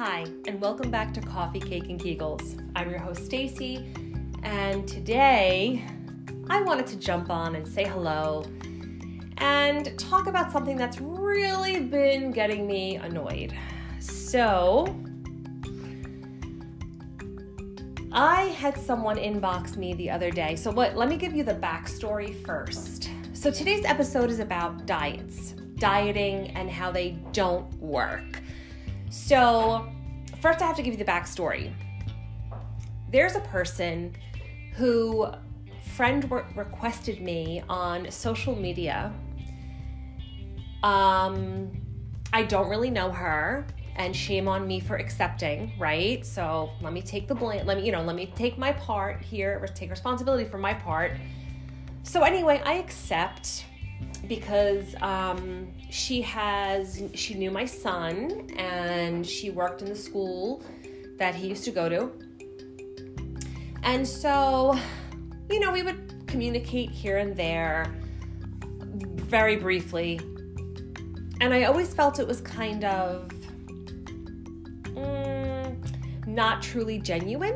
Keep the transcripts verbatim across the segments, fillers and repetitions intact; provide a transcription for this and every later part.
Hi, and welcome back to Coffee, Cake, and Kegels. I'm your host, Stacy, and today I wanted to jump on and say hello and talk about something that's really been getting me annoyed. So, I had someone inbox me the other day. So what? Let me give you the backstory first. So today's episode is about diets, dieting, and how they don't work. So first I have to give you the backstory. There's a person who friend re- requested me on social media. Um, I don't really know her. And shame on me for accepting, right? So let me take the blame, let me, you know, let me take my part here, take responsibility for my part. So anyway, I accept because um, she has, she knew my son and she worked in the school that he used to go to. And so, you know, we would communicate here and there very briefly. And I always felt it was kind of Mm, not truly genuine.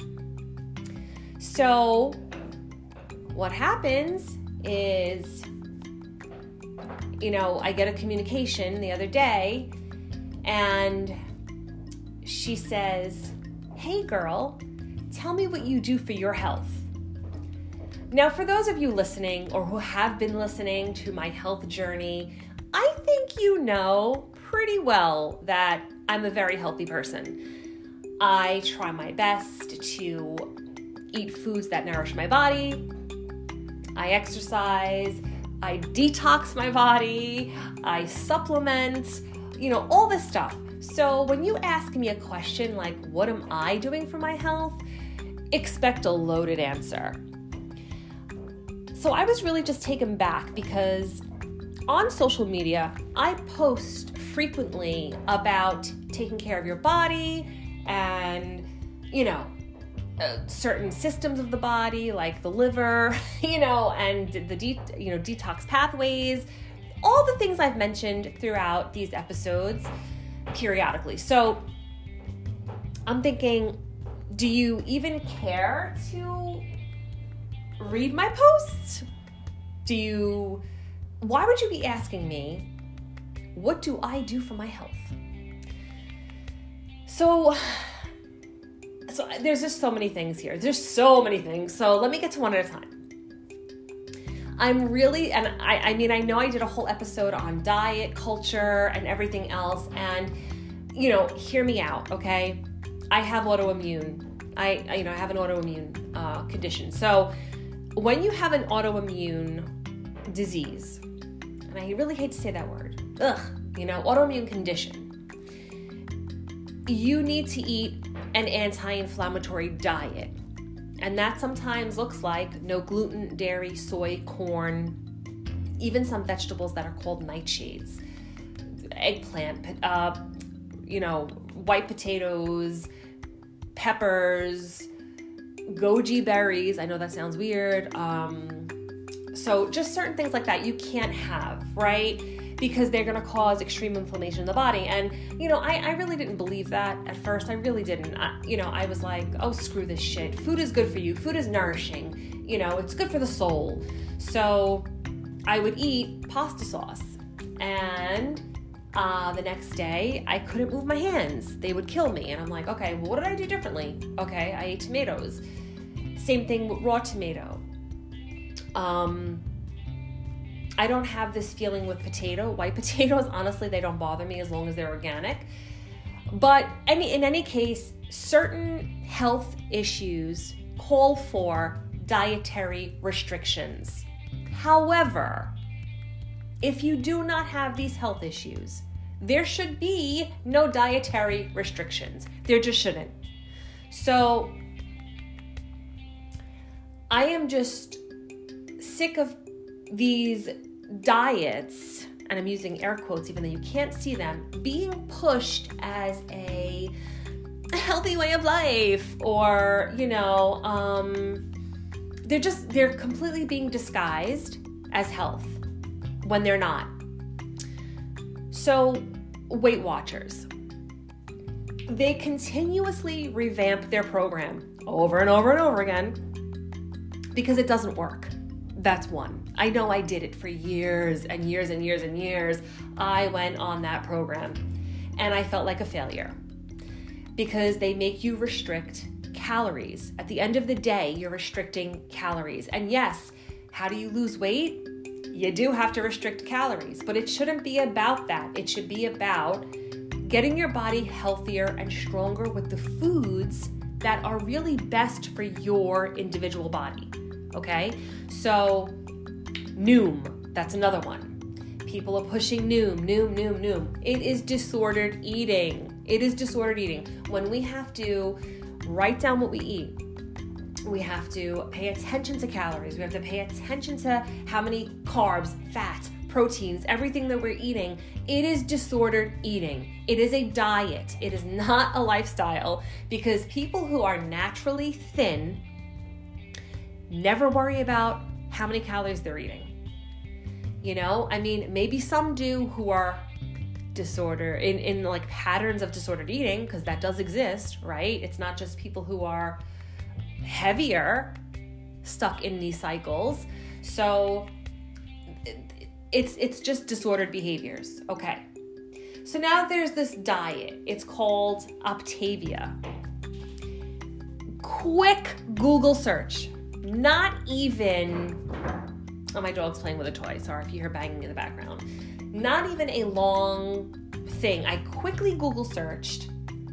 So what happens is, you know, I get a communication the other day and she says, "Hey girl, tell me what you do for your health." Now, for those of you listening or who have been listening to my health journey, I think you know pretty well that I'm a very healthy person. I try my best to eat foods that nourish my body. I exercise. I detox my body. I supplement, you know, all this stuff. So when you ask me a question like, what am I doing for my health? Expect a loaded answer. So I was really just taken back because on social media, I post frequently about taking care of your body and, you know, uh, certain systems of the body like the liver, you know, and the de- you know detox pathways, all the things I've mentioned throughout these episodes periodically. So I'm thinking, do you even care to read my posts? Do you, why would you be asking me, what do I do for my health? So, so there's just so many things here. There's so many things. So let me get to one at a time. I'm really, and I, I mean, I know I did a whole episode on diet culture and everything else. And, you know, hear me out, okay? I have autoimmune. I, I you know, I have an autoimmune uh, condition. So when you have an autoimmune disease, and I really hate to say that word, ugh, you know, autoimmune condition, you need to eat an anti-inflammatory diet. And that sometimes looks like no gluten, dairy, soy, corn, even some vegetables that are called nightshades, eggplant, uh, you know, white potatoes, peppers, goji berries. I know that sounds weird. Um, so just certain things like that you can't have, right? Because they're going to cause extreme inflammation in the body. And, you know, I, I really didn't believe that at first. I really didn't. I, you know, I was like, oh, screw this shit. Food is good for you. Food is nourishing. You know, it's good for the soul. So I would eat pasta sauce. And uh, the next day, I couldn't move my hands. They would kill me. And I'm like, okay, well, what did I do differently? Okay, I ate tomatoes. Same thing with raw tomato. Um... I don't have this feeling with potato. White potatoes, honestly, they don't bother me as long as they're organic. But any, in any case, certain health issues call for dietary restrictions. However, if you do not have these health issues, there should be no dietary restrictions. There just shouldn't. So I am just sick of these diets, and I'm using air quotes even though you can't see them, being pushed as a healthy way of life, or, you know, um, they're just, they're completely being disguised as health when they're not. So, Weight Watchers. they continuously revamp their program over and over and over again because it doesn't work. That's one. I know I did it for years and years and years and years. I went on that program and I felt like a failure because they make you restrict calories. At the end of the day, you're restricting calories. And yes, how do you lose weight? You do have to restrict calories, but it shouldn't be about that. It should be about getting your body healthier and stronger with the foods that are really best for your individual body, okay? So Noom, that's another one. People are pushing Noom, Noom, Noom, Noom. It is disordered eating. It is disordered eating. When we have to write down what we eat, we have to pay attention to calories. We have to pay attention to how many carbs, fats, proteins, everything that we're eating. It is disordered eating. It is a diet. It is not a lifestyle, because people who are naturally thin never worry about how many calories they're eating. You know, I mean, maybe some do who are disorder in, in like patterns of disordered eating, because that does exist, right? It's not just people who are heavier stuck in these cycles. So it's it's just disordered behaviors. Okay. So now there's this diet. It's called Optavia. Quick Google search. Not even, oh, my dog's playing with a toy. Sorry if you hear banging in the background. Not even a long thing. I quickly Google searched,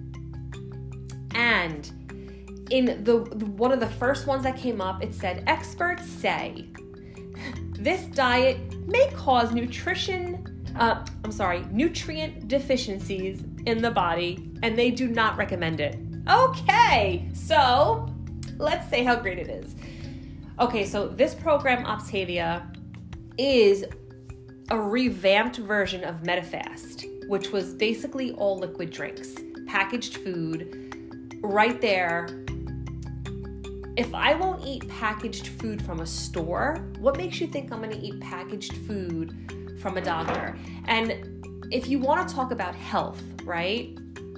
and in the, the one of the first ones that came up, it said, experts say this diet may cause nutrition, uh, I'm sorry, nutrient deficiencies in the body, and they do not recommend it. Okay, so let's say how great it is. Okay, so this program, Optavia, is a revamped version of MetaFast, which was basically all liquid drinks, packaged food, right there. If I won't eat packaged food from a store, what makes you think I'm going to eat packaged food from a doctor? And if you want to talk about health, right?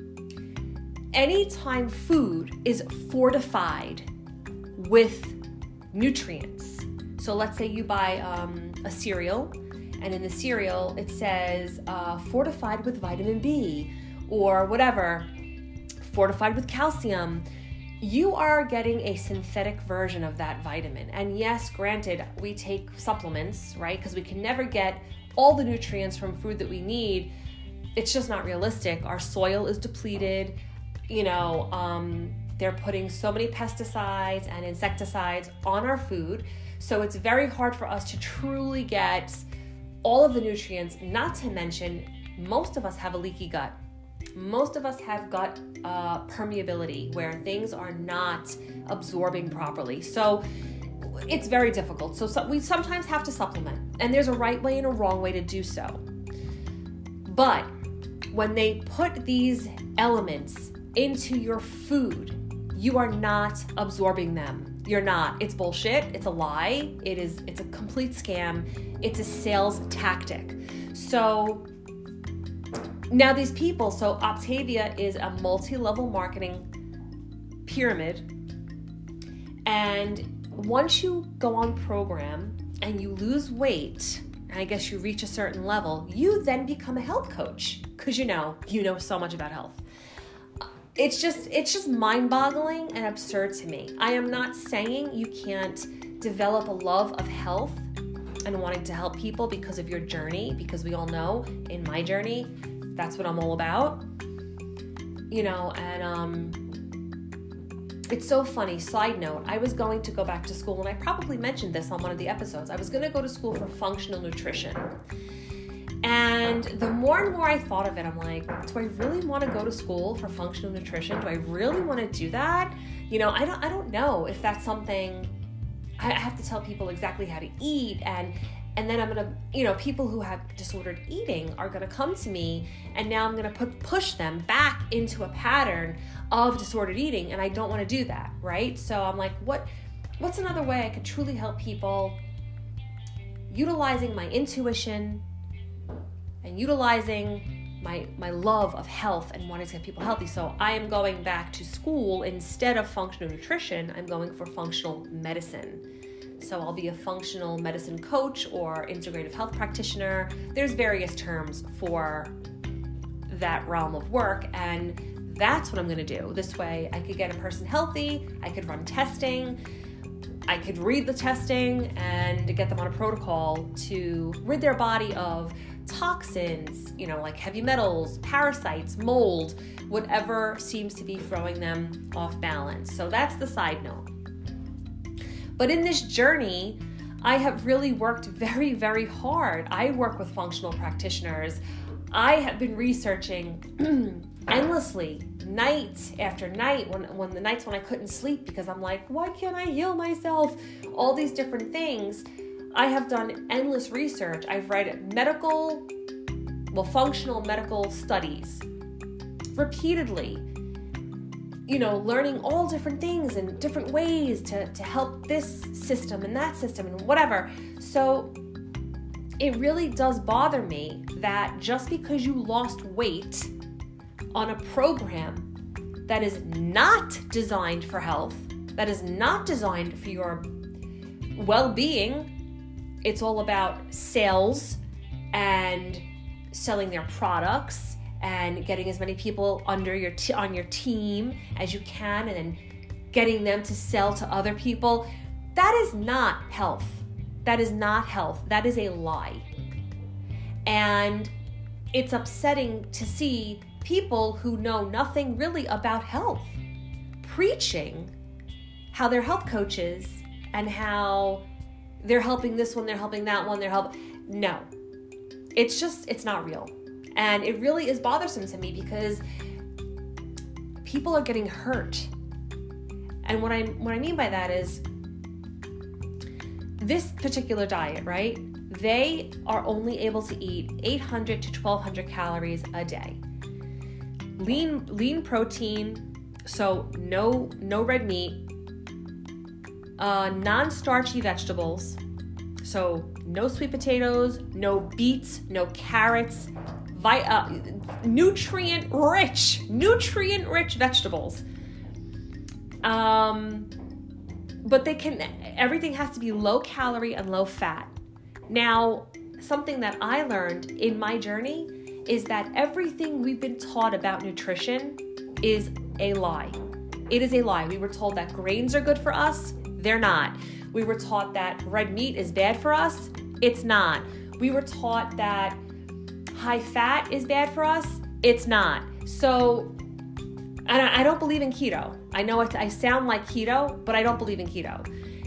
Anytime food is fortified with nutrients. So let's say you buy um, a cereal, and in the cereal it says uh, fortified with vitamin B or whatever, fortified with calcium. You are getting a synthetic version of that vitamin. And yes, granted, we take supplements, right? Because we can never get all the nutrients from food that we need. It's just not realistic. Our soil is depleted. You know, um, they're putting so many pesticides and insecticides on our food. So it's very hard for us to truly get all of the nutrients, not to mention, most of us have a leaky gut. Most of us have gut uh, permeability, where things are not absorbing properly. So it's very difficult. So, so we sometimes have to supplement, and there's a right way and a wrong way to do so. But when they put these elements into your food, you are not absorbing them. You're not. It's bullshit. It's a lie. It is. It's a complete scam. It's a sales tactic. So now these people, so Optavia is a multi-level marketing pyramid. And once you go on program and you lose weight, and I guess you reach a certain level, you then become a health coach, because you know, you know so much about health. It's just, it's just mind-boggling and absurd to me. I am not saying you can't develop a love of health and wanting to help people because of your journey, because we all know in my journey, that's what I'm all about, you know, and um, it's so funny. Side note, I was going to go back to school, and I probably mentioned this on one of the episodes. I was going to go to school for functional nutrition. And the more and more I thought of it, I'm like, do I really want to go to school for functional nutrition? Do I really want to do that? You know, I don't, I don't know if that's something. I have to tell people exactly how to eat, and and then I'm gonna, you know, people who have disordered eating are gonna come to me, and now I'm gonna put push them back into a pattern of disordered eating, and I don't want to do that, right? So I'm like, what, what's another way I could truly help people, utilizing my intuition and utilizing my my love of health and wanting to get people healthy. So I am going back to school. Instead of functional nutrition, I'm going for functional medicine. So I'll be a functional medicine coach or integrative health practitioner. There's various terms for that realm of work, and that's what I'm going to do. This way I could get a person healthy, I could run testing, I could read the testing and get them on a protocol to rid their body of toxins, you know, like heavy metals, parasites, mold, whatever seems to be throwing them off balance. So that's the side note. But in this journey, I have really worked very, very hard. I work with functional practitioners. I have been researching endlessly, night after night, when, when the nights when I couldn't sleep because I'm like, why can't I heal myself? All these different things. I have done endless research. I've read medical, well, functional medical studies repeatedly, you know, learning all different things and different ways to, to help this system and that system and whatever. So it really does bother me that just because you lost weight on a program that is not designed for health, that is not designed for your well-being, it's all about sales and selling their products and getting as many people under your t- on your team as you can, and then getting them to sell to other people. That is not health. That is not health. That is a lie. And it's upsetting to see people who know nothing really about health preaching how they're health coaches and how they're helping this one, they're helping that one, they're helping. No, it's just, it's not real. And it really is bothersome to me because people are getting hurt. And what I what I mean by that is this particular diet, right? They are only able to eat eight hundred to twelve hundred calories a day. Lean lean protein, so no no red meat, uh, non-starchy vegetables, so no sweet potatoes, no beets, no carrots, vi- uh, nutrient-rich, nutrient-rich vegetables. Um, but they can, everything has to be low calorie and low fat. Now, something that I learned in my journey is that everything we've been taught about nutrition is a lie. It is a lie. We were told that grains are good for us. They're not. We were taught that red meat is bad for us. It's not. We were taught that high fat is bad for us. It's not. So, and I don't believe in keto. I know it, I sound like keto, but I don't believe in keto.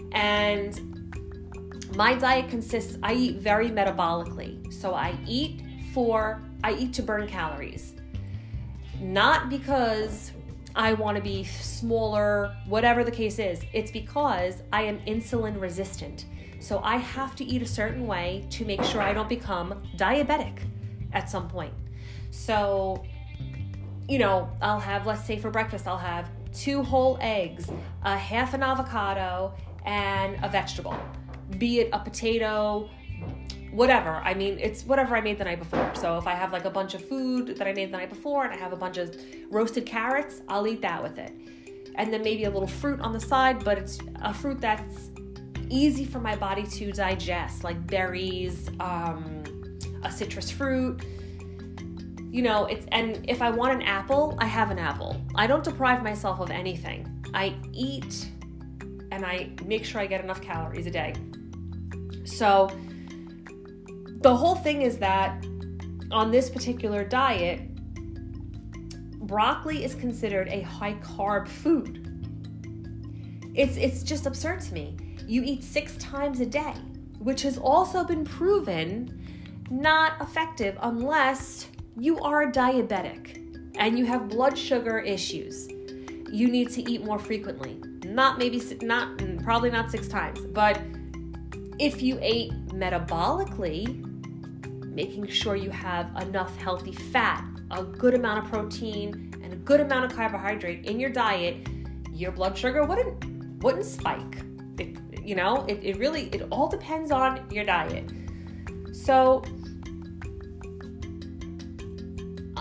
And my diet consists, I eat very metabolically. So I eat for, I eat to burn calories. Not because I want to be smaller, whatever the case is. It's because I am insulin resistant. So I have to eat a certain way to make sure I don't become diabetic at some point. So, you know, I'll have, let's say for breakfast, I'll have two whole eggs, a half an avocado, and a vegetable. Be it a potato, whatever. I mean, it's whatever I made the night before. So if I have like a bunch of food that I made the night before and I have a bunch of roasted carrots, I'll eat that with it. And then maybe a little fruit on the side, but it's a fruit that's easy for my body to digest, like berries, um, a citrus fruit. You know, it's, and if I want an apple, I have an apple. I don't deprive myself of anything. I eat and I make sure I get enough calories a day. So the whole thing is that on this particular diet, broccoli is considered a high carb food. It's it's just absurd to me. You eat six times a day, which has also been proven not effective unless you are diabetic and you have blood sugar issues. You need to eat more frequently. Not maybe, not probably not six times, but if you ate metabolically, making sure you have enough healthy fat, a good amount of protein, and a good amount of carbohydrate in your diet, your blood sugar wouldn't wouldn't spike. It, you know, it, it really, it all depends on your diet. So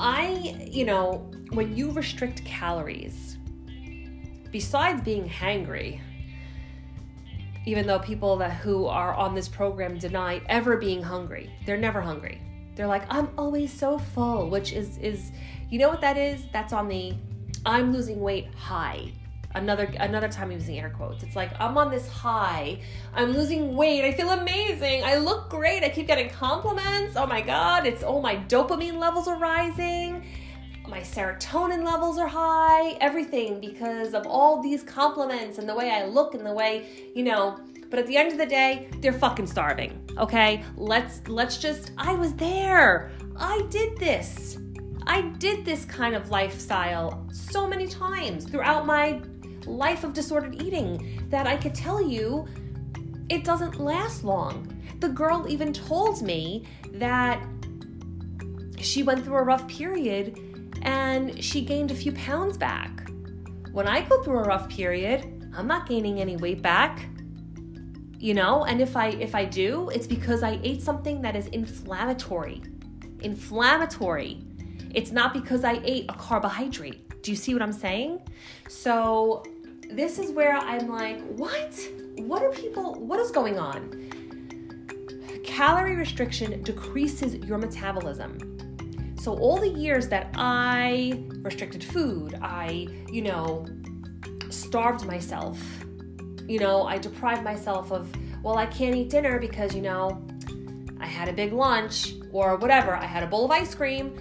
I, you know, when you restrict calories, besides being hangry, even though people that who are on this program deny ever being hungry, they're never hungry. They're like, I'm always so full, which is, is, you know what that is? That's on the I'm losing weight high. Another another time I'm using air quotes. It's like, I'm on this high. I'm losing weight. I feel amazing. I look great. I keep getting compliments. Oh my God. It's, oh, my dopamine levels are rising. My serotonin levels are high. Everything because of all these compliments and the way I look and the way, you know, but at the end of the day, they're fucking starving. Okay? Let's, let's just, I was there. I did this. I did this kind of lifestyle so many times throughout my life of disordered eating that I could tell you it doesn't last long. The girl even told me that she went through a rough period and she gained a few pounds back. When I go through a rough period, I'm not gaining any weight back. You know, and if I if I do, it's because I ate something that is inflammatory. Inflammatory. It's not because I ate a carbohydrate. Do you see what I'm saying? So this is where I'm like, what? What are people, what is going on? Calorie restriction decreases your metabolism. So all the years that I restricted food, I, you know, starved myself, you know, I deprived myself of, well, I can't eat dinner because, you know, I had a big lunch or whatever. I had a bowl of ice cream.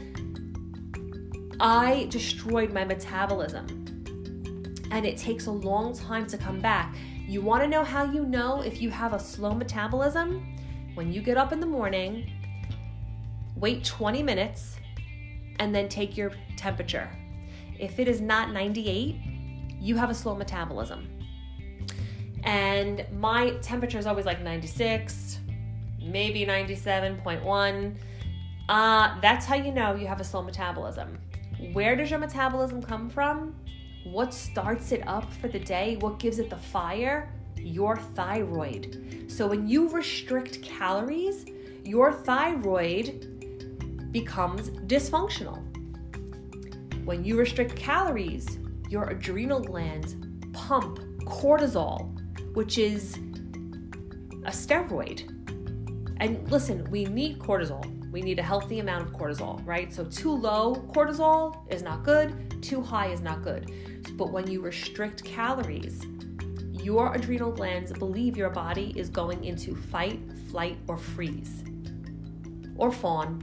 I destroyed my metabolism, and it takes a long time to come back. You want to know how you know if you have a slow metabolism? When you get up in the morning, wait twenty minutes, and then take your temperature. If it is not ninety-eight, you have a slow metabolism. And my temperature is always like ninety-six, maybe ninety-seven point one. Uh, that's how you know you have a slow metabolism. Where does your metabolism come from? What starts it up for the day? What gives it the fire? Your thyroid. So when you restrict calories, your thyroid becomes dysfunctional. When you restrict calories, your adrenal glands pump cortisol, which is a steroid. And listen, we need cortisol. We need a healthy amount of cortisol, right? So too low cortisol is not good, too high is not good. But when you restrict calories, your adrenal glands believe your body is going into fight, flight, or freeze, or fawn,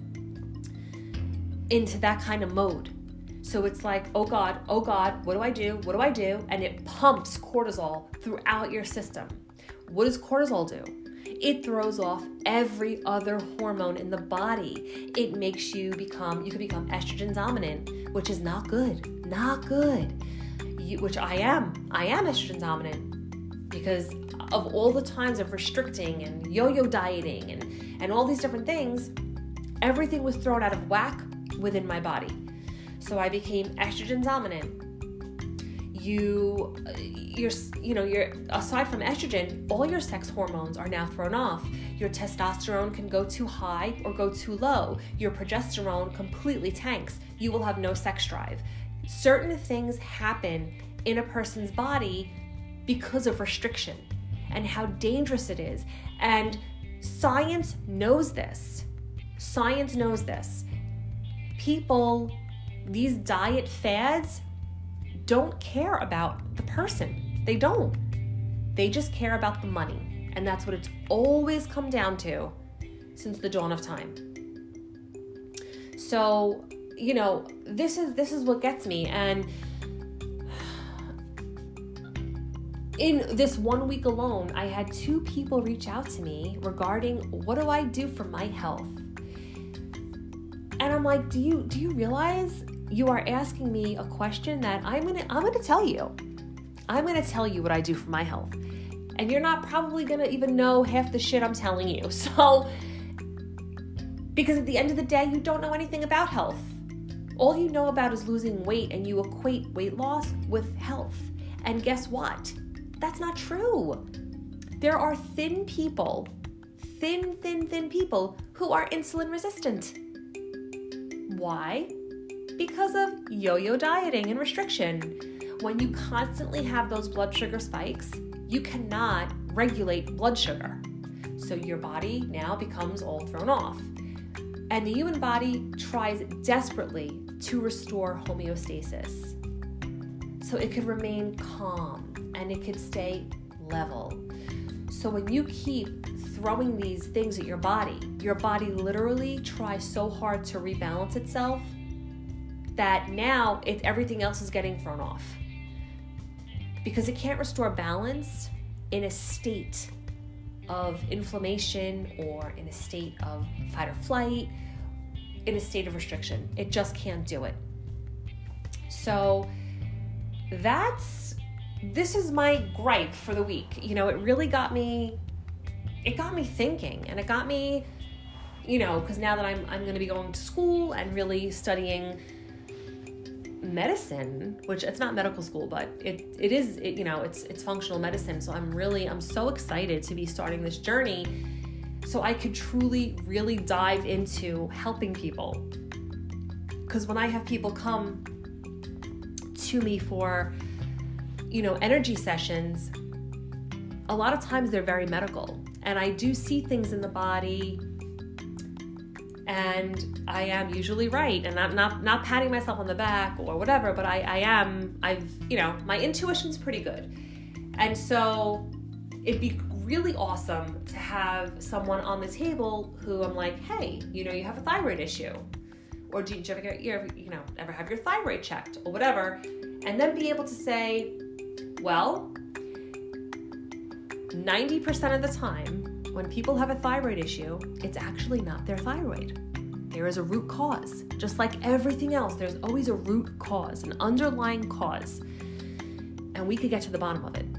into that kind of mode. So it's like, oh God, oh God, what do I do? What do I do? And it pumps cortisol throughout your system. What does cortisol do? It throws off every other hormone in the body. It makes you become, you can become estrogen dominant, which is not good, not good. You, which I am, I am estrogen dominant because of all the times of restricting and yo-yo dieting and, and all these different things, everything was thrown out of whack within my body. So I became estrogen dominant. You, you're, you know, you're, aside from estrogen, all your sex hormones are now thrown off. Your testosterone can go too high or go too low. Your progesterone completely tanks. You will have no sex drive. Certain things happen in a person's body because of restriction and how dangerous it is. And science knows this. Science knows this. People, these diet fads, don't care about the person. They don't. They just care about the money. And that's what it's always come down to since the dawn of time. So, you know, this is this is what gets me. And in this one week alone, I had two people reach out to me regarding what do I do for my health? And I'm like, do you do you realize you are asking me a question that I'm gonna I'm gonna tell you. I'm gonna tell you what I do for my health. And you're not probably gonna even know half the shit I'm telling you. So, because at the end of the day, you don't know anything about health. All you know about is losing weight, and you equate weight loss with health. And guess what? That's not true. There are thin people, thin, thin, thin people who are insulin resistant. Why? Because of yo-yo dieting and restriction. When you constantly have those blood sugar spikes, you cannot regulate blood sugar. So your body now becomes all thrown off. And the human body tries desperately to restore homeostasis. So it could remain calm and it could stay level. So when you keep throwing these things at your body, your body literally tries so hard to rebalance itself that now it, everything else is getting thrown off. Because it can't restore balance in a state of inflammation or in a state of fight or flight, in a state of restriction. It just can't do it. So that's, this is my gripe for the week. You know, it really got me, it got me thinking, and it got me, you know, because now that I'm, I'm going to be going to school and really studying medicine, which it's not medical school, but it it is, it, you know, it's it's functional medicine. So I'm really, I'm so excited to be starting this journey so I could truly, really dive into helping people. Because when I have people come to me for, you know, energy sessions, a lot of times they're very medical. And I do see things in the body, and I am usually right, and I'm not not patting myself on the back or whatever, but I, I am, I've, you know, my intuition's pretty good. And so it'd be really awesome to have someone on the table who I'm like, hey, you know, you have a thyroid issue, or do you ever get, you ever, you know, ever have your thyroid checked or whatever, and then be able to say, well, ninety percent of the time, when people have a thyroid issue, it's actually not their thyroid. There is a root cause. Just like everything else, there's always a root cause, an underlying cause. And we could get to the bottom of it.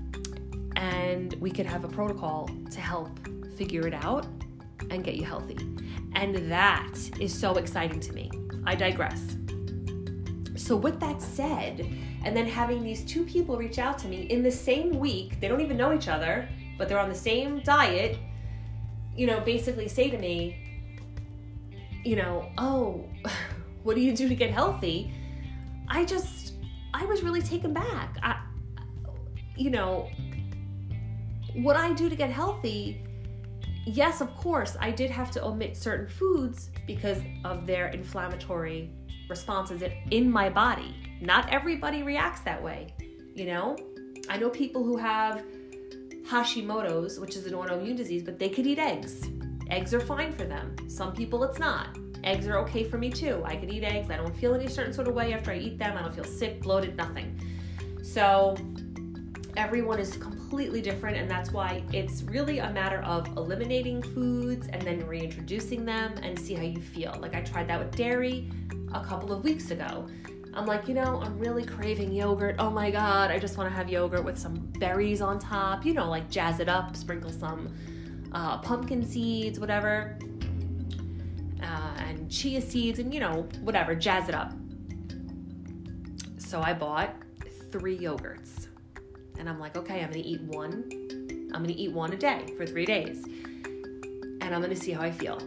And we could have a protocol to help figure it out and get you healthy. And that is so exciting to me. I digress. So with that said, and then having these two people reach out to me in the same week, they don't even know each other, but they're on the same diet, you know, basically say to me, you know, oh, what do you do to get healthy? I just, I was really taken back. I, you know, what I do to get healthy, yes, of course, I did have to omit certain foods because of their inflammatory responses in my body. Not everybody reacts that way, you know? I know people who have Hashimoto's, which is an autoimmune disease, but they could eat eggs. Eggs are fine for them. Some people it's not. Eggs are okay for me too. I could eat eggs. I don't feel any certain sort of way after I eat them. I don't feel sick, bloated, nothing. So everyone is completely different, and that's why it's really a matter of eliminating foods and then reintroducing them and see how you feel. Like I tried that with dairy a couple of weeks ago. I'm like, you know, I'm really craving yogurt. Oh my God, I just want to have yogurt with some berries on top, you know, like jazz it up, sprinkle some uh, pumpkin seeds, whatever, uh, and chia seeds and, you know, whatever, jazz it up. So I bought three yogurts and I'm like, okay, I'm going to eat one. I'm going to eat one a day for three days and I'm going to see how I feel.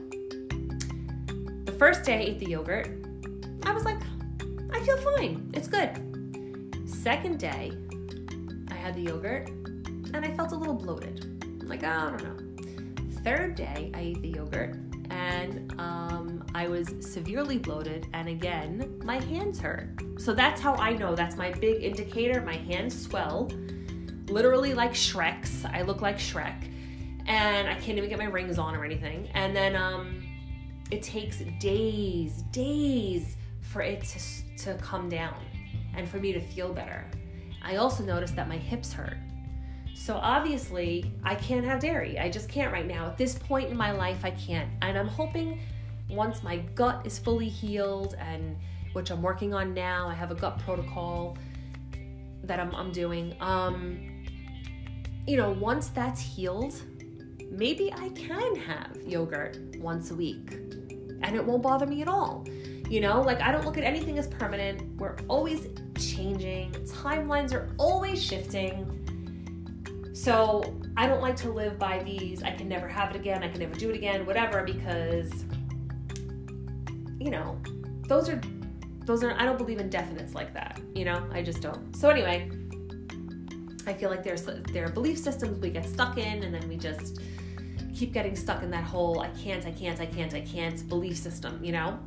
The first day I ate the yogurt, I was like, I feel fine. It's good. Second day, I had the yogurt and I felt a little bloated. I'm like, oh, I don't know. Third day, I ate the yogurt and um, I was severely bloated. And again, my hands hurt. So that's how I know. That's my big indicator. My hands swell, literally like Shrek's. I look like Shrek. And I can't even get my rings on or anything. And then um, it takes days, days for it to to come down and for me to feel better. I also noticed that my hips hurt. So obviously I can't have dairy. I just can't right now. At this point in my life, I can't. And I'm hoping once my gut is fully healed, and which I'm working on now, I have a gut protocol that I'm, I'm doing. Um, you know, once that's healed, maybe I can have yogurt once a week and it won't bother me at all. You know, like I don't look at anything as permanent. We're always changing. Timelines are always shifting. So I don't like to live by these, I can never have it again, I can never do it again, whatever, because, you know, those are, those are, I don't believe in definites like that, you know, I just don't. So anyway, I feel like there's, there are belief systems we get stuck in, and then we just keep getting stuck in that whole, I can't, I can't, I can't, I can't belief system, you know?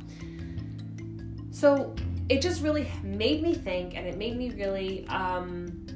So it just really made me think, and it made me really, um,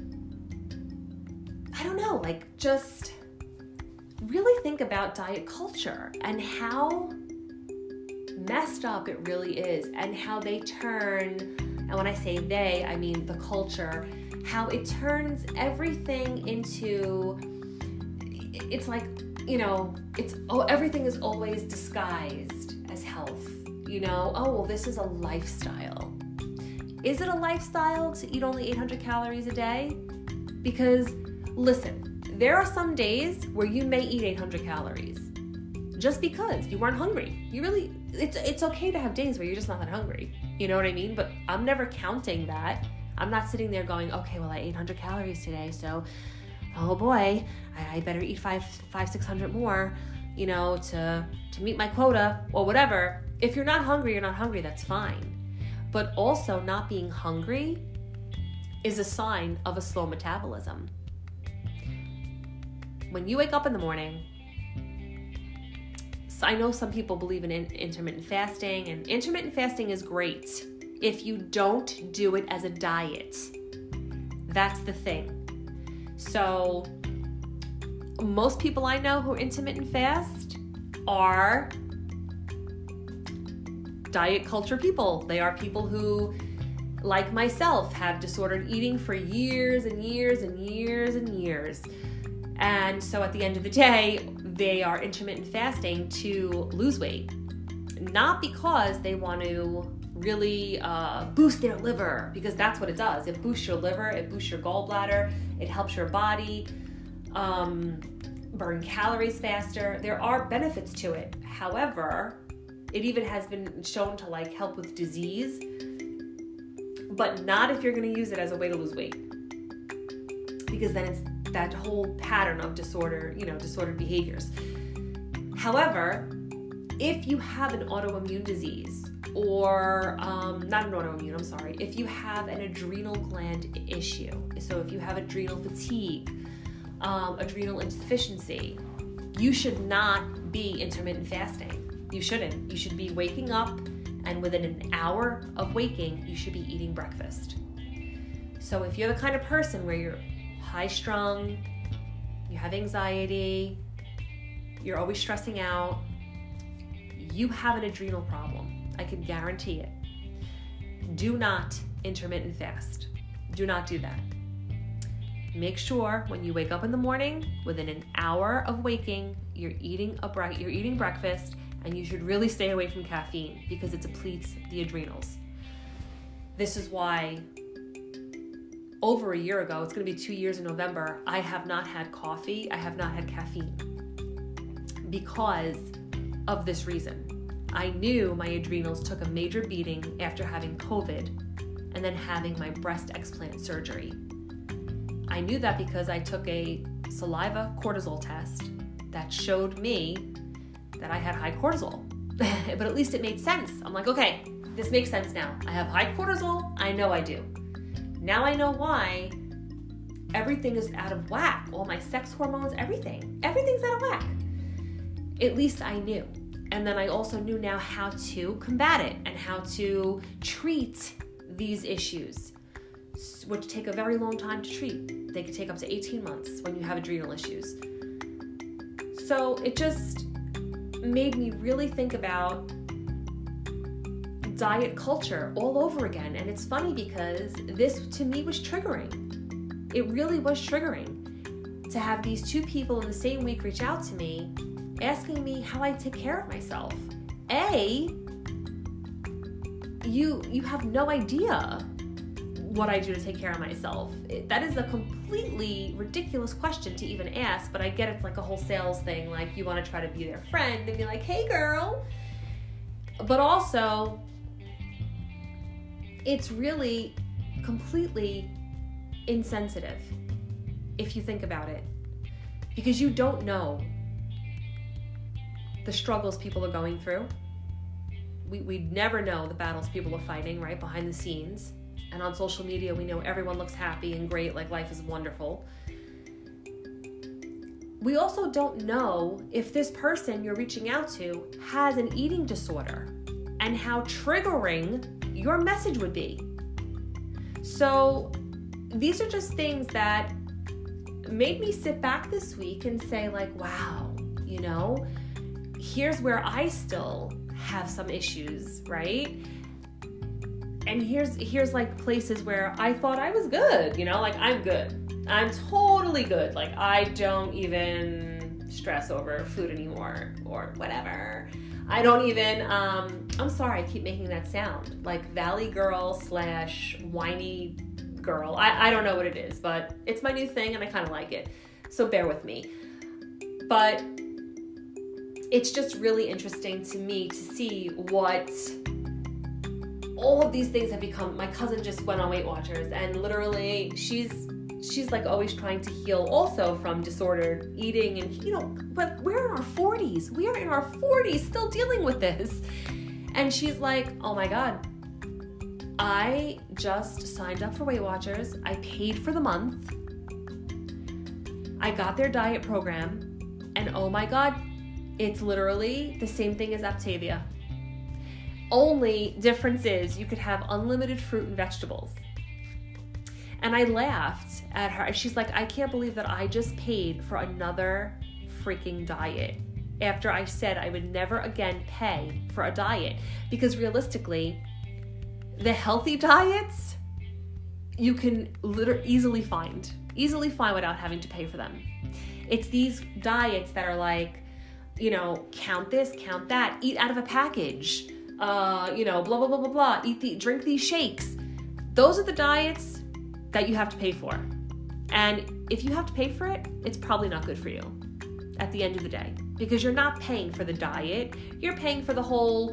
I don't know, like just really think about diet culture and how messed up it really is, and how they turn, and when I say they, I mean the culture, how it turns everything into, it's like, you know, it's, oh, everything is always disguised as health, you know, oh, well, this is a lifestyle. Is it a lifestyle to eat only eight hundred calories a day? Because, listen, there are some days where you may eat eight hundred calories just because you weren't hungry. You really, it's it's okay to have days where you're just not that hungry. You know what I mean? But I'm never counting that. I'm not sitting there going, okay, well, I ate eight hundred calories today, so, oh boy, I, I better eat five, five, six hundred more, you know, to to meet my quota or whatever. If you're not hungry, you're not hungry. That's fine. But also, not being hungry is a sign of a slow metabolism. When you wake up in the morning, so I know some people believe in intermittent fasting, and intermittent fasting is great if you don't do it as a diet. That's the thing. So most people I know who intermittent fast are diet culture people. They are people who, like myself, have disordered eating for years and years and years and years. And so at the end of the day, they are intermittent fasting to lose weight. Not because they want to really uh, boost their liver, because that's what it does. It boosts your liver, it boosts your gallbladder, it helps your body um, burn calories faster. There are benefits to it. However, it even has been shown to like help with disease, but not if you're going to use it as a way to lose weight, because then it's that whole pattern of disorder, you know, disordered behaviors. However, if you have an autoimmune disease, or um, not an autoimmune, I'm sorry, if you have an adrenal gland issue, so if you have adrenal fatigue, um, adrenal insufficiency, you should not be intermittent fasting. You shouldn't. You should be waking up, and within an hour of waking, you should be eating breakfast. So if you're the kind of person where you're high strung, you have anxiety, you're always stressing out, you have an adrenal problem. I can guarantee it. Do not intermittent fast. Do not do that. Make sure when you wake up in the morning, within an hour of waking, you're eating a bre- you're eating breakfast, and you should really stay away from caffeine because it depletes the adrenals. This is why over a year ago, it's going to be two years in November, I have not had coffee, I have not had caffeine because of this reason. I knew my adrenals took a major beating after having COVID and then having my breast explant surgery. I knew that because I took a saliva cortisol test that showed me that I had high cortisol, but at least it made sense. I'm like, okay, this makes sense now. I have high cortisol, I know I do. Now I know why everything is out of whack. All my sex hormones, everything. Everything's out of whack. At least I knew. And then I also knew now how to combat it and how to treat these issues, which take a very long time to treat. They could take up to eighteen months when you have adrenal issues. So it just made me really think about diet culture all over again. And it's funny because this to me was triggering. It really was triggering to have these two people in the same week reach out to me asking me how I take care of myself. A, you you have no idea what I do to take care of myself. It, that is a completely ridiculous question to even ask, but I get it's like a whole sales thing, like you want to try to be their friend and be like, hey girl. But also, it's really completely insensitive if you think about it, because you don't know the struggles people are going through. we, we never know the battles people are fighting, right, behind the scenes. And on social media, we know everyone looks happy and great, like life is wonderful. We also don't know if this person you're reaching out to has an eating disorder and how triggering your message would be. So these are just things that made me sit back this week and say, like, wow, you know, here's where I still have some issues, right? And here's here's like places where I thought I was good, you know, like I'm good. I'm totally good. Like I don't even stress over food anymore or whatever. I don't even, um, I'm sorry, I keep making that sound. Like valley girl slash whiny girl. I, I don't know what it is, but it's my new thing and I kind of like it. So bear with me. But it's just really interesting to me to see what all of these things have become. My cousin just went on Weight Watchers and literally she's she's like always trying to heal also from disordered eating, and you know, but we're in our forties. We are in our forties still dealing with this. And she's like, oh my God, I just signed up for Weight Watchers. I paid for the month. I got their diet program, and oh my God, it's literally the same thing as Aptavia. Only difference is you could have unlimited fruit and vegetables. And I laughed at her. She's like, I can't believe that I just paid for another freaking diet after I said I would never again pay for a diet. Because realistically, the healthy diets you can literally easily find, easily find without having to pay for them. It's these diets that are like, you know, count this, count that, eat out of a package, uh, you know, blah, blah, blah, blah, blah, eat the, drink these shakes. Those are the diets that you have to pay for. And if you have to pay for it, it's probably not good for you at the end of the day, because you're not paying for the diet. You're paying for the whole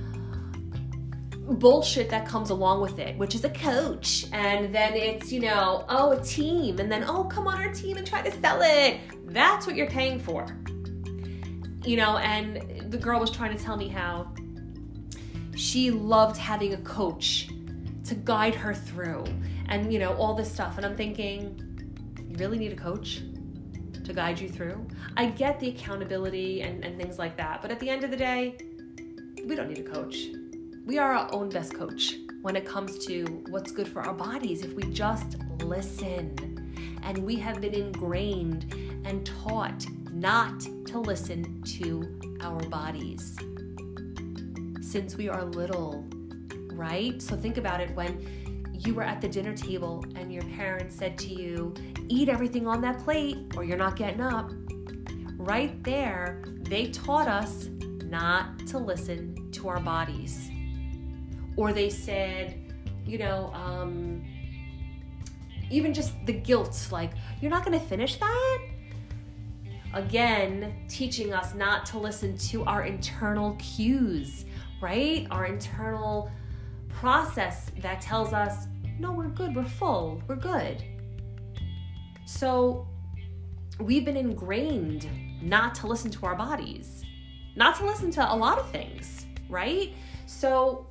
bullshit that comes along with it, which is a coach. And then it's, you know, oh, a team. And then, oh, come on our team and try to sell it. That's what you're paying for. You know, and the girl was trying to tell me how she loved having a coach to guide her through and, you know, all this stuff. And I'm thinking, you really need a coach to guide you through? I get the accountability and, and things like that. But at the end of the day, we don't need a coach. We are our own best coach when it comes to what's good for our bodies if we just listen. And we have been ingrained and taught not to listen to our bodies since we are little, right? So think about it. When you were at the dinner table and your parents said to you, eat everything on that plate or you're not getting up. Right there, they taught us not to listen to our bodies. Or they said, you know, um, even just the guilt, like, you're not going to finish that? Again, teaching us not to listen to our internal cues, right? Our internal process that tells us, no, we're good, we're full, we're good. So we've been ingrained not to listen to our bodies, not to listen to a lot of things, right? So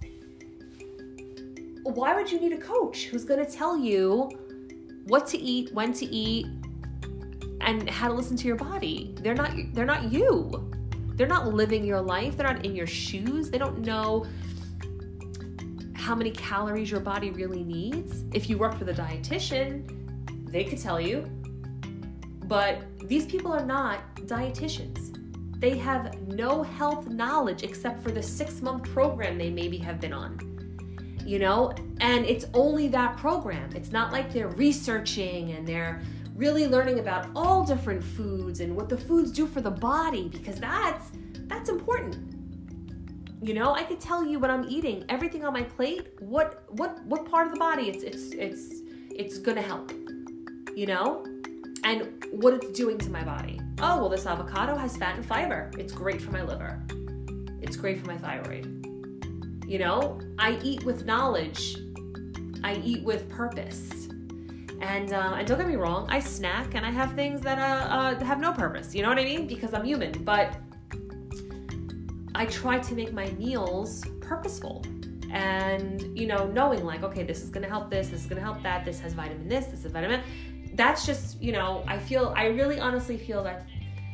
why would you need a coach who's going to tell you what to eat, when to eat, and how to listen to your body? They're not, they're not you. They're not living your life. They're not in your shoes. They don't know how many calories your body really needs. If you worked with a dietitian, they could tell you. But these people are not dietitians. They have no health knowledge except for the six-month program they maybe have been on. You know, and it's only that program. It's not like they're researching and they're really learning about all different foods and what the foods do for the body, because that's that's important. You know, I could tell you what I'm eating, everything on my plate, what what what part of the body it's it's it's it's gonna help, you know, and what it's doing to my body. Oh, well, this avocado has fat and fiber. It's great for my liver. It's great for my thyroid. You know, I eat with knowledge. I eat with purpose. And uh, and don't get me wrong, I snack and I have things that uh, uh, have no purpose. You know what I mean? Because I'm human. But I try to make my meals purposeful. And, you know, knowing like, okay, this is going to help this, this is going to help that, this has vitamin this, this is vitamin. That's just, you know, I feel, I really honestly feel that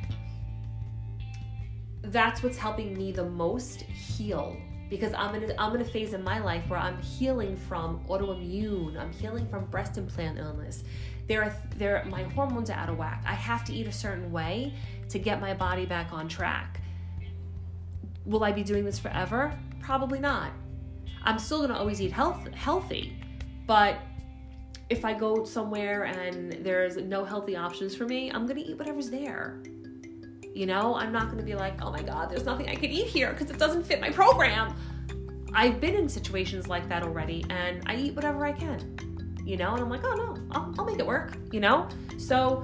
that's what's helping me the most heal. Because I'm in, a, I'm in a phase in my life where I'm healing from autoimmune. I'm healing from breast implant illness. There are, there, my hormones are out of whack. I have to eat a certain way to get my body back on track. Will I be doing this forever? Probably not. I'm still going to always eat health, healthy. But if I go somewhere and there's no healthy options for me, I'm going to eat whatever's there. You know, I'm not going to be like, oh my God, there's nothing I can eat here because it doesn't fit my program. I've been in situations like that already, and I eat whatever I can, you know, and I'm like, oh no, I'll, I'll make it work, you know? So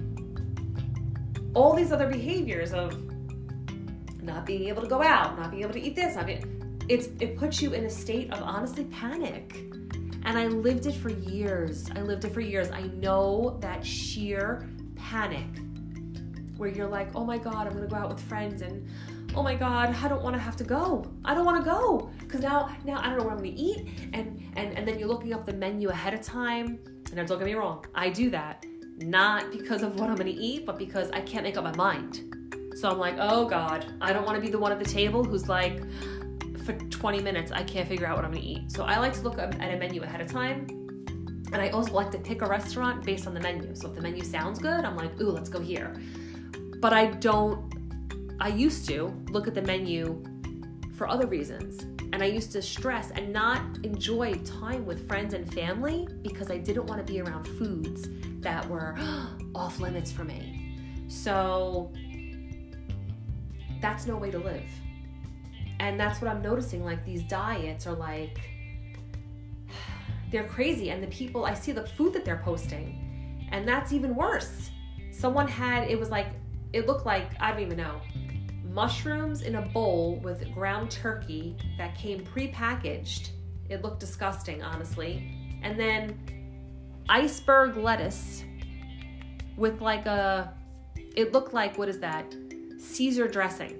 all these other behaviors of not being able to go out, not being able to eat this, not being, it's, it puts you in a state of honestly panic. And I lived it for years. I lived it for years. I know that sheer panic where you're like, oh my God, I'm going to go out with friends and oh my God, I don't want to have to go. I don't want to go because now, now I don't know what I'm going to eat. And, and, and then you're looking up the menu ahead of time. And don't get me wrong, I do that. Not because of what I'm going to eat, but because I can't make up my mind. So I'm like, oh God, I don't want to be the one at the table who's like, for twenty minutes, I can't figure out what I'm going to eat. So I like to look at a menu ahead of time. And I also like to pick a restaurant based on the menu. So if the menu sounds good, I'm like, ooh, let's go here. But I don't, I used to look at the menu for other reasons. And I used to stress and not enjoy time with friends and family because I didn't want to be around foods that were off limits for me. So that's no way to live. And that's what I'm noticing. Like these diets are like, they're crazy. And the people, I see the food that they're posting and that's even worse. Someone had, it was like, it looked like, I don't even know, mushrooms in a bowl with ground turkey that came pre-packaged. It looked disgusting, honestly. And then iceberg lettuce with like a, it looked like, what is that? Caesar dressing.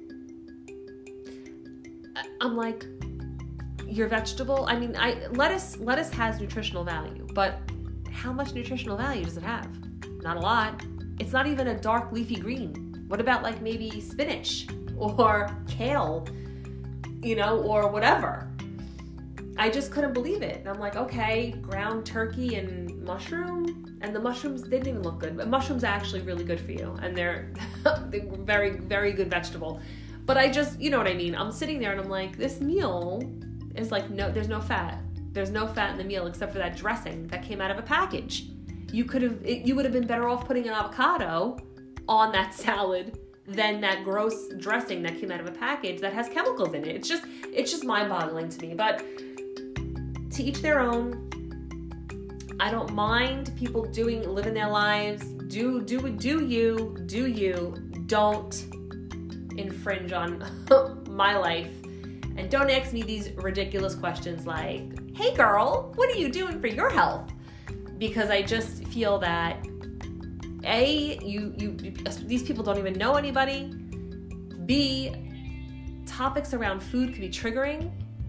I'm like, your vegetable, I mean, I lettuce lettuce has nutritional value, but how much nutritional value does it have? Not a lot. It's not even a dark leafy green. What about like maybe spinach or kale, you know, or whatever? I just couldn't believe it. And I'm like, okay, ground turkey and mushroom. And the mushrooms didn't even look good. But mushrooms are actually really good for you. And they're, they're very, very good vegetable. But I just, you know what I mean? I'm sitting there and I'm like, this meal is like, no, there's no fat. There's no fat in the meal except for that dressing that came out of a package. You could have, you would have been better off putting an avocado on that salad than that gross dressing that came out of a package that has chemicals in it. It's just, it's just mind-boggling to me. But to each their own. I don't mind people doing, living their lives. Do, do, do you, do you. Don't infringe on my life. And don't ask me these ridiculous questions like, hey girl, what are you doing for your health? Because I just feel that A, you, you, these people don't even know anybody. B, topics around food can be triggering,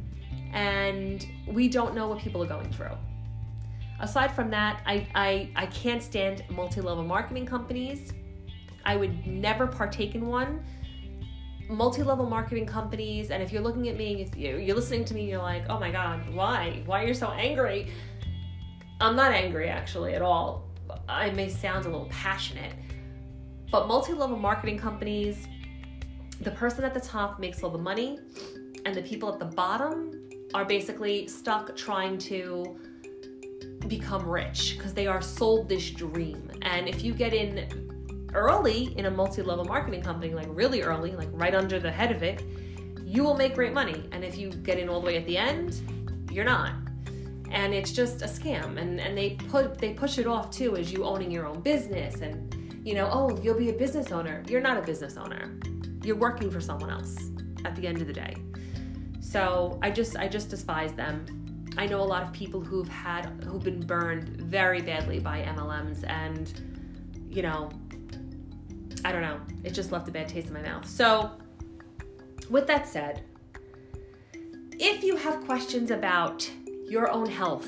and we don't know what people are going through. Aside from that, I, I, I can't stand multi-level marketing companies. I would never partake in one. Multi-level marketing companies, and if you're looking at me, if you're listening to me, you're like, oh my God, why? Why are you so angry? I'm not angry actually at all. I may sound a little passionate, but multi-level marketing companies, the person at the top makes all the money, and the people at the bottom are basically stuck trying to become rich because they are sold this dream. And if you get in early in a multi-level marketing company, like really early, like right under the head of it, you will make great money. And if you get in all the way at the end, you're not. And it's just a scam. And and they put they push it off too as you owning your own business. And, you know, oh, you'll be a business owner. You're not a business owner. You're working for someone else at the end of the day. So I just I just despise them. I know a lot of people who've had who've been burned very badly by M L Ms, and, you know, I don't know. It just left a bad taste in my mouth. So with that said, if you have questions about your own health,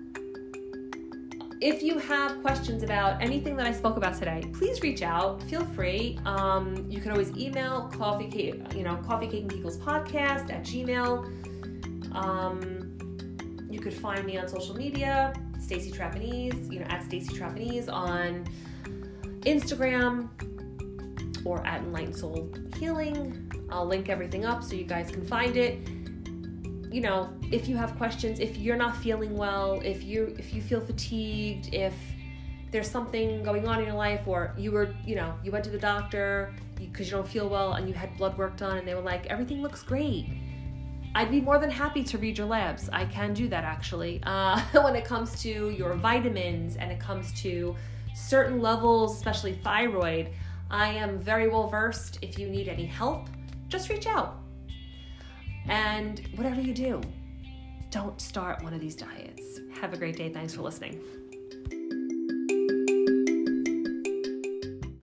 if you have questions about anything that I spoke about today, please reach out. Feel free. Um, you can always email coffee cake, you know, coffee cake and giggles podcast at Gmail. Um, you could find me on social media, Stacey Trapanese, you know, at Stacey Trapanese on Instagram or at Enlightened Soul Healing. I'll link everything up so you guys can find it. You know, if you have questions, if you're not feeling well, if you if you feel fatigued, if there's something going on in your life, or you were, you know, you went to the doctor because you, you don't feel well and you had blood work done and they were like, everything looks great, I'd be more than happy to read your labs. I can do that actually. Uh, when it comes to your vitamins and it comes to certain levels, especially thyroid, I am very well versed. If you need any help, just reach out. And whatever you do, don't start one of these diets. Have a great day. Thanks for listening.